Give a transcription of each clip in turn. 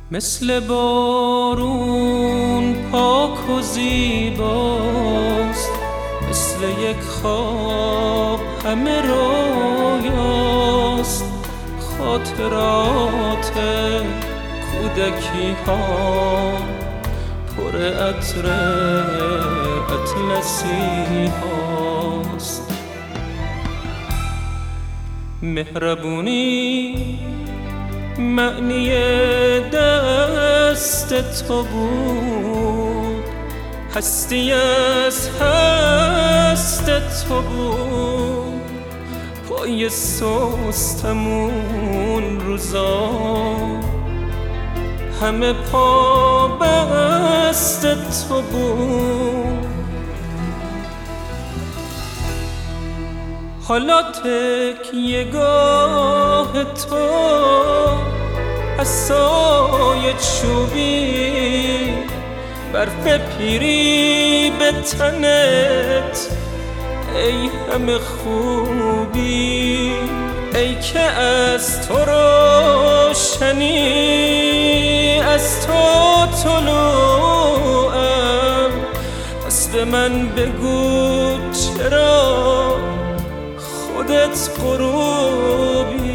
مثل بارون پاک و زیباست، مثل یک خواب همه رویاست. خاطرات کودکی ها پر عطر اطلسی هاست. مهربونی معنی دست تو بود، هستی از هست تو بود. پای سستمون روزا همه پا بست تو بود. حالا تکیه‌گاه تو عصای چوبی، برف پیری به تنت، ای همه خوبی. ای که از تو روشنی، از تو طلوعم، پس به من بگو چرا خودت غروبی.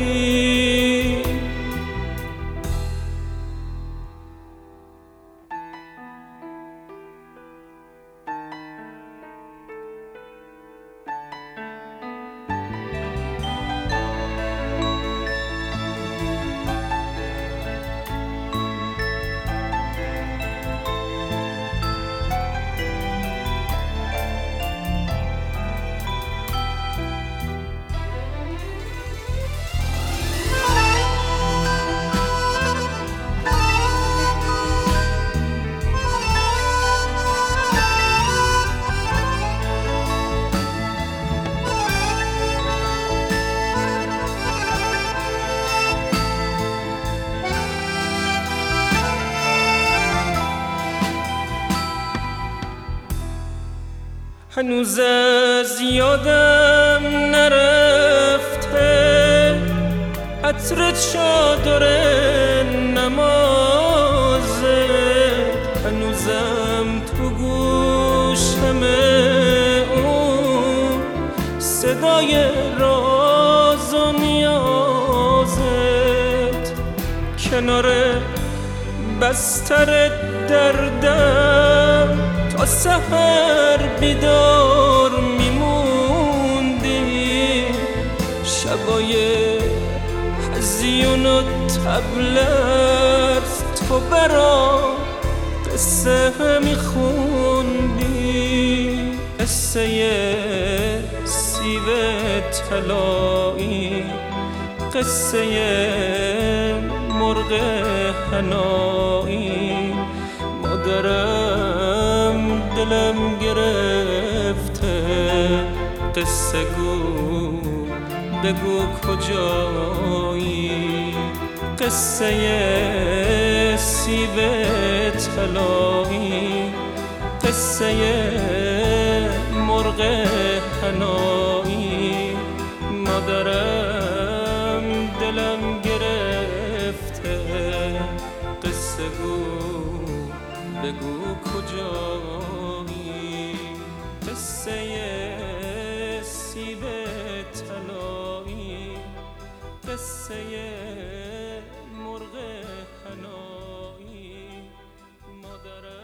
هنوز از یادم نرفته عطر چادر نمازت، هنوزم تو گوشمه اون صدای راز و نیازت. کنار بستر دردم تا سحر بیدار میموندی، شبای حزین و تبلرز تو برا قصه میخوندی. قصه سیب طلایی، قصه مرغ حنایی. مادرم دلم گرفته، قصه گو بگو کجایی. قصه سیب طلایی، قصه مرغ حنایی. مادرم دلم گرفته، قصه گو بگو کجایی. قصه سیب طلایی، قصه مرغ حنایی. مادرم